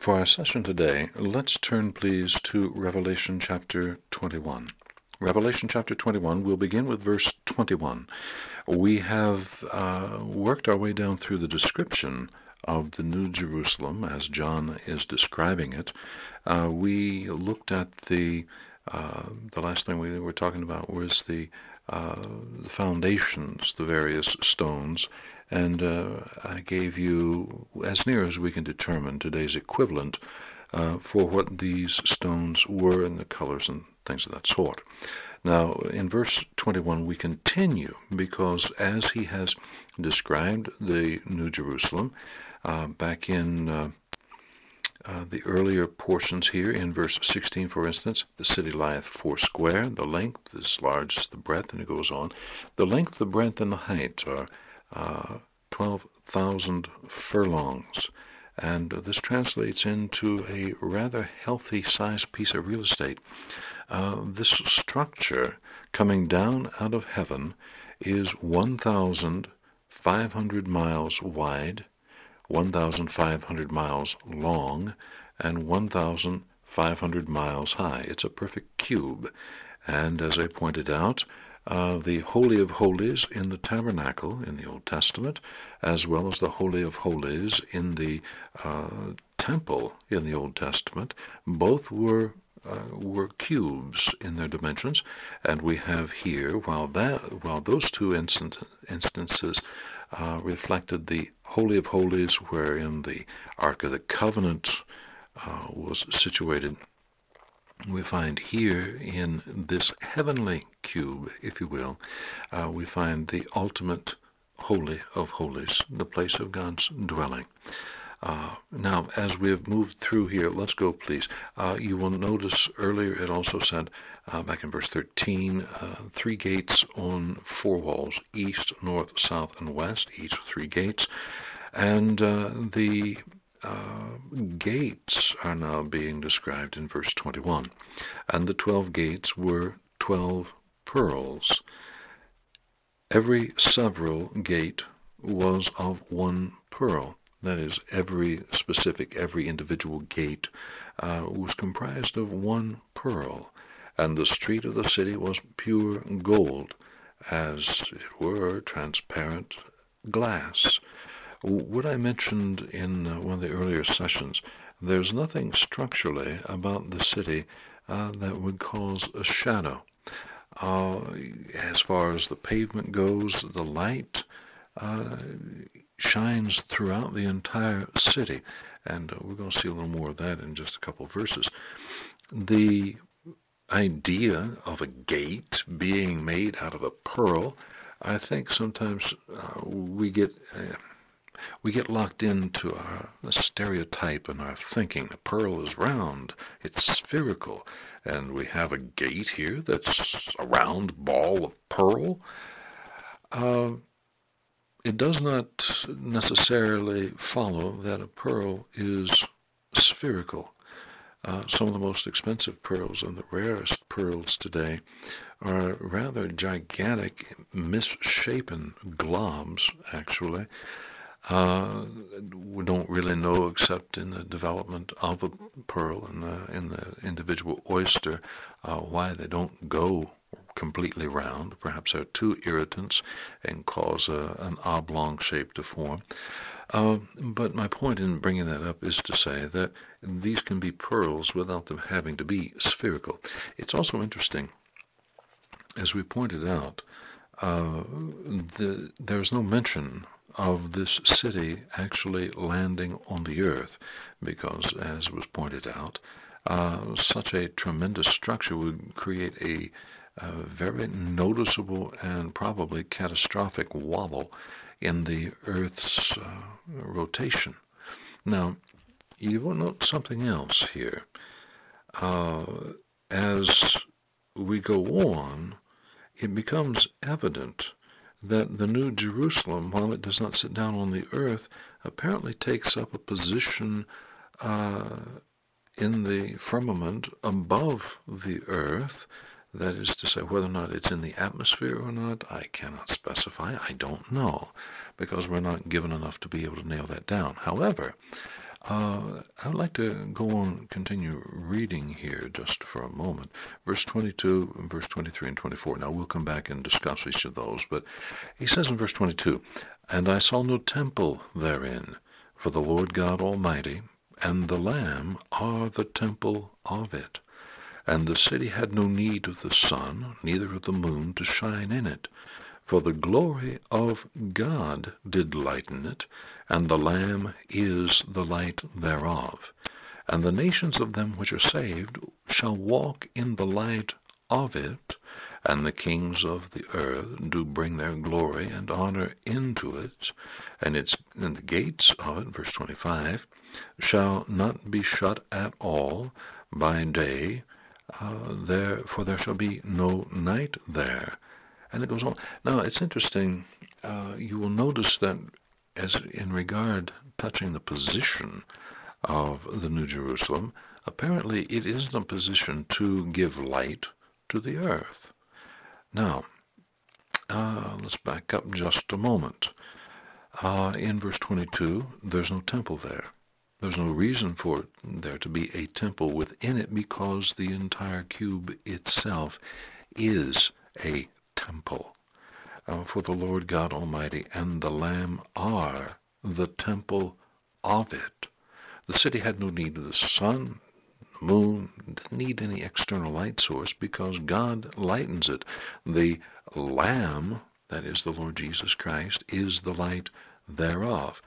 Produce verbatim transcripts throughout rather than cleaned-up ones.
For our session today, let's turn please to Revelation chapter twenty-one. Revelation chapter twenty-one, we'll begin with verse twenty-one. We have uh, worked our way down through the description of the New Jerusalem as John is describing it. Uh, we looked at the, uh, the last thing we were talking about was the, uh, the foundations, the various stones, and uh, I gave you, as near as we can determine, today's equivalent uh, for what these stones were and the colors and things of that sort. Now, in verse twenty-one, we continue because as he has described the New Jerusalem, uh, back in uh, uh, the earlier portions here, in verse sixteen, for instance, the city lieth foursquare, the length is large as the breadth, and it goes on. The length, the breadth, and the height are uh, twelve thousand furlongs. And this translates into a rather healthy-sized piece of real estate. Uh, this structure coming down out of heaven is one thousand five hundred miles wide, one thousand five hundred miles long, and one thousand five hundred miles high. It's a perfect cube. And as I pointed out, Uh, the Holy of Holies in the tabernacle in the Old Testament, as well as the Holy of Holies in the uh, temple in the Old Testament, both were uh, were cubes in their dimensions, and we have here, while that while those two instant, instances uh, reflected the Holy of Holies, wherein the Ark of the Covenant uh, was situated, we find here in this heavenly cube, if you will, uh, we find the ultimate Holy of Holies, the place of God's dwelling. Uh, now, as we have moved through here, let's go, please. Uh, you will notice earlier it also said, uh, back in verse thirteen, uh, three gates on four walls, east, north, south, and west, each three gates. And uh, the Uh, gates are now being described in verse twenty-one. And the twelve gates were twelve pearls. Every several gate was of one pearl. That is, every specific, every individual gate uh, was comprised of one pearl. And the street of the city was pure gold, as it were transparent glass. What I mentioned in uh, one of the earlier sessions, there's nothing structurally about the city uh, that would cause a shadow. Uh, as far as the pavement goes, the light uh, shines throughout the entire city, and uh, we're going to see a little more of that in just a couple of verses. The idea of a gate being made out of a pearl, I think sometimes uh, we get... Uh, We get locked into our stereotype in our thinking. The pearl is round, it's spherical, and we have a gate here that's a round ball of pearl. Uh, it does not necessarily follow that a pearl is spherical. Uh, some of the most expensive pearls and the rarest pearls today are rather gigantic, misshapen globs, actually. Uh, we don't really know, except in the development of a pearl and the, in the individual oyster, uh, why they don't go completely round. Perhaps there are two irritants and cause a, an oblong shape to form. Uh, but my point in bringing that up is to say that these can be pearls without them having to be spherical. It's also interesting, as we pointed out, uh, the, there's no mention of this city actually landing on the earth, because, as was pointed out, uh, such a tremendous structure would create a, a very noticeable and probably catastrophic wobble in the Earth's uh, rotation. Now, you will note something else here. Uh, as we go on, it becomes evident that the New Jerusalem, while it does not sit down on the earth, apparently takes up a position uh, in the firmament above the earth. That is to say, whether or not it's in the atmosphere or not, I cannot specify. I don't know, because we're not given enough to be able to nail that down. However, Uh, I would like to go on, continue reading here just for a moment. Verse twenty-two, and verse twenty-three and twenty-four. Now we'll come back and discuss each of those, but he says in verse twenty-two, "And I saw no temple therein, for the Lord God Almighty and the Lamb are the temple of it. And the city had no need of the sun, neither of the moon to shine in it. For the glory of God did lighten it, and the Lamb is the light thereof. And the nations of them which are saved shall walk in the light of it, and the kings of the earth do bring their glory and honor into it, and its and the gates of it," verse twenty-five, "shall not be shut at all by day, uh, there for there shall be no night there." And it goes on. Now, it's interesting. Uh, you will notice that as in regard touching the position of the New Jerusalem, apparently it isn't a position to give light to the earth. Now, uh, let's back up just a moment. Uh, in verse twenty-two, there's no temple there. There's no reason for there to be a temple within it because the entire cube itself is a temple. Uh, for the Lord God Almighty and the Lamb are the temple of it. The city had no need of the sun, the moon, didn't need any external light source because God lightens it. The Lamb, that is the Lord Jesus Christ, is the light thereof.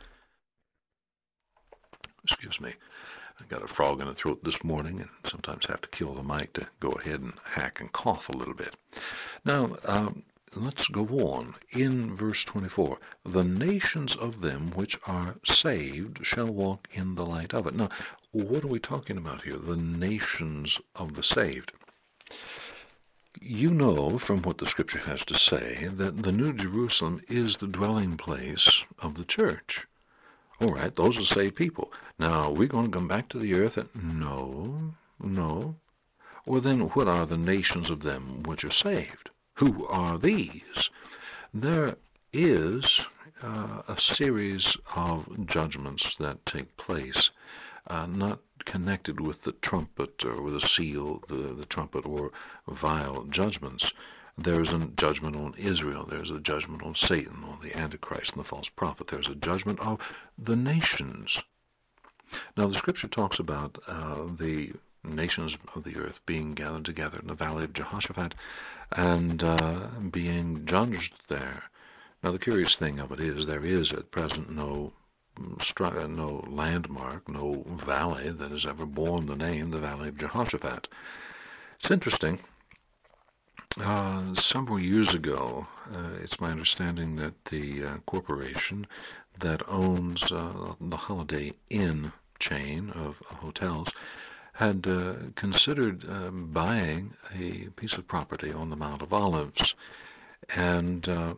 Excuse me. I got a frog in the throat this morning and sometimes have to kill the mic to go ahead and hack and cough a little bit. Now, um, let's go on. In verse twenty-four, "The nations of them which are saved shall walk in the light of it." Now, what are we talking about here? The nations of the saved. You know from what the Scripture has to say that the New Jerusalem is the dwelling place of the church. All right, those are saved people. Now, we're going to come back to the earth and... No, no. Well, then, what are the nations of them which are saved? Who are these? There is uh, a series of judgments that take place, uh, not connected with the trumpet or with the seal, the, the trumpet, or vial judgments. There's a judgment on Israel. There's a judgment on Satan, on the Antichrist and the false prophet. There's a judgment of the nations. Now, the Scripture talks about uh, the nations of the earth being gathered together in the valley of Jehoshaphat and uh, being judged there. Now, the curious thing of it is there is at present no no landmark, no valley that has ever borne the name the Valley of Jehoshaphat. It's interesting. Uh, several years ago, uh, it's my understanding that the uh, corporation that owns uh, the Holiday Inn chain of hotels had uh, considered uh, buying a piece of property on the Mount of Olives. And uh,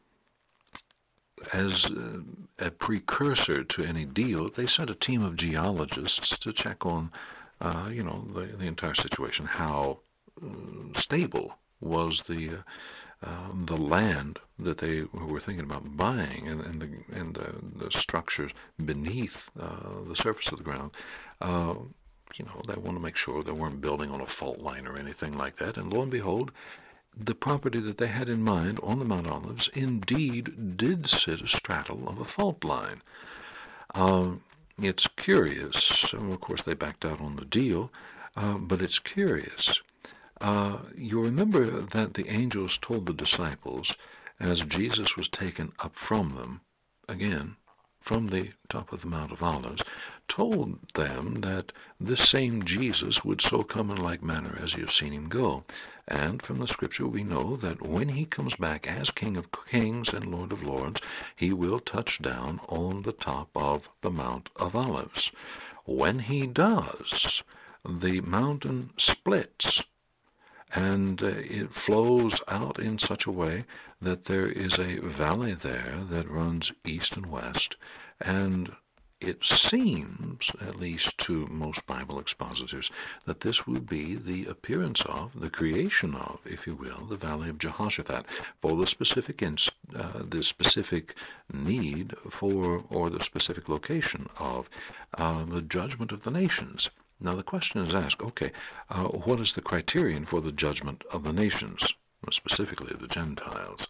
as uh, a precursor to any deal, they sent a team of geologists to check on, uh, you know, the, the entire situation, how uh, stable was the uh, uh, the land that they were thinking about buying, and, and the and the, the structures beneath uh, the surface of the ground. Uh, you know, they want to make sure they weren't building on a fault line or anything like that. And lo and behold, the property that they had in mind on the Mount Olives indeed did sit astraddle of a fault line. Um, it's curious, and of course they backed out on the deal, uh, but it's curious. Uh, you remember that the angels told the disciples, as Jesus was taken up from them, again, from the top of the Mount of Olives, told them that this same Jesus would so come in like manner as you have seen him go. And from the Scripture we know that when he comes back as King of Kings and Lord of Lords, he will touch down on the top of the Mount of Olives. When he does, the mountain splits, and uh, it flows out in such a way that there is a valley there that runs east and west, and it seems, at least to most Bible expositors, that this will be the appearance of, the creation of, if you will, the Valley of Jehoshaphat, for the specific inst, uh, the specific need for, or the specific location of uh, the judgment of the nations. Now the question is asked, okay, uh, what is the criterion for the judgment of the nations, specifically the Gentiles?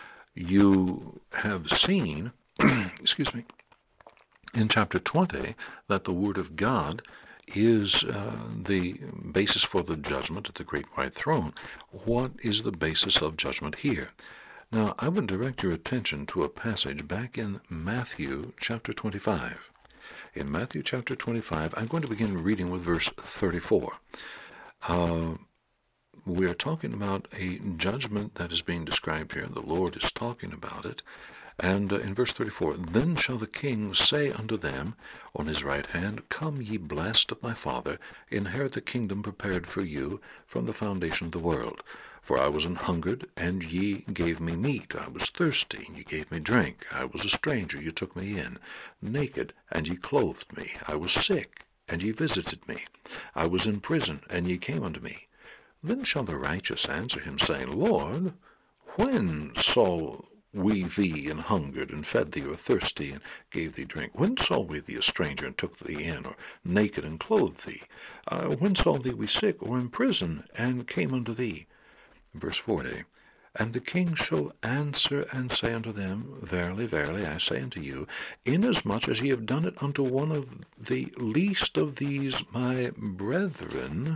You have seen, excuse me, in chapter twenty, that the Word of God is uh, the basis for the judgment at the great white throne. What is the basis of judgment here? Now, I would direct your attention to a passage back in Matthew chapter twenty-five. In Matthew chapter twenty-five, I'm going to begin reading with verse thirty-four. Uh, we are talking about a judgment that is being described here. The Lord is talking about it. And uh, in verse thirty-four, Then shall the king say unto them on his right hand, Come, ye blessed of my Father, inherit the kingdom prepared for you from the foundation of the world. For I was an hungered, and ye gave me meat. I was thirsty, and ye gave me drink. I was a stranger, ye took me in. Naked, and ye clothed me. I was sick, and ye visited me. I was in prison, and ye came unto me. Then shall the righteous answer him, saying, Lord, when saw we thee and hungered, and fed thee, or thirsty, and gave thee drink? When saw we thee a stranger, and took thee in, or naked, and clothed thee? Uh, when saw thee we sick, or in prison, and came unto thee? Verse forty, And the king shall answer and say unto them, Verily, verily, I say unto you, inasmuch as ye have done it unto one of the least of these my brethren,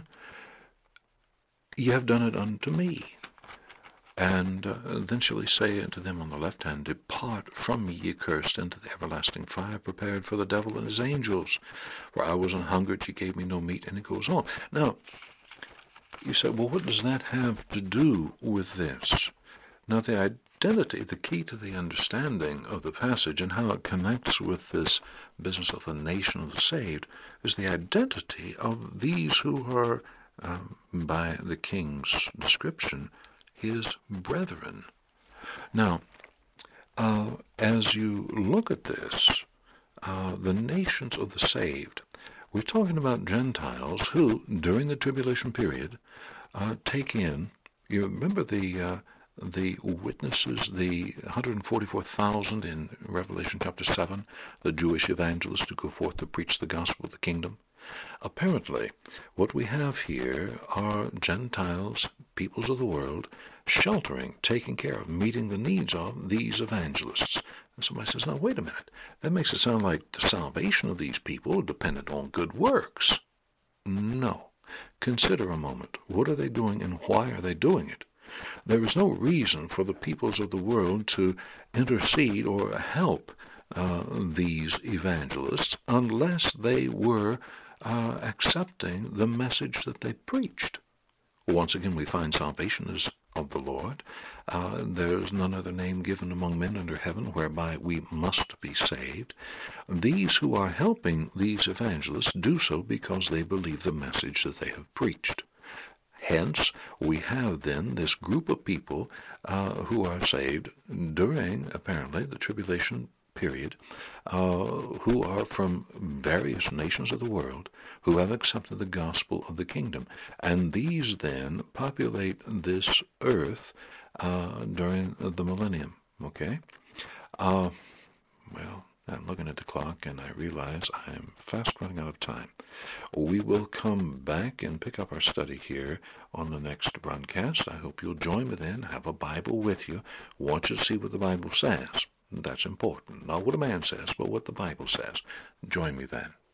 ye have done it unto me. And uh, then shall he say unto them on the left hand, Depart from me, ye cursed, into the everlasting fire prepared for the devil and his angels. For I was an hungered, ye gave me no meat. And it goes on. Now, you say, well, what does that have to do with this? Now, the identity, the key to the understanding of the passage and how it connects with this business of the nation of the saved, is the identity of these who are, um, by the king's description, his brethren. Now, uh, as you look at this, uh, the nations of the saved, we're talking about Gentiles who, during the tribulation period, uh, take in, you remember the uh, the witnesses, the one hundred forty-four thousand in Revelation chapter seven, the Jewish evangelists who go forth to preach the gospel of the kingdom? Apparently, what we have here are Gentiles, peoples of the world, sheltering, taking care of, meeting the needs of these evangelists. And somebody says, now, wait a minute. That makes it sound like the salvation of these people depended on good works. No. Consider a moment. What are they doing and why are they doing it? There is no reason for the peoples of the world to intercede or help uh, these evangelists unless they were uh, accepting the message that they preached. Once again, we find salvation is of the Lord. Uh, there is none other name given among men under heaven whereby we must be saved. These who are helping these evangelists do so because they believe the message that they have preached. Hence, we have then this group of people uh, who are saved during, apparently, the tribulation period, uh, who are from various nations of the world, who have accepted the gospel of the kingdom. And these then populate this earth uh, during the millennium. Okay? Uh, well, I'm looking at the clock and I realize I am fast running out of time. We will come back and pick up our study here on the next broadcast. I hope you'll join me then. Have a Bible with you. Want you to see what the Bible says. That's important. Not what a man says, but what the Bible says. Join me then.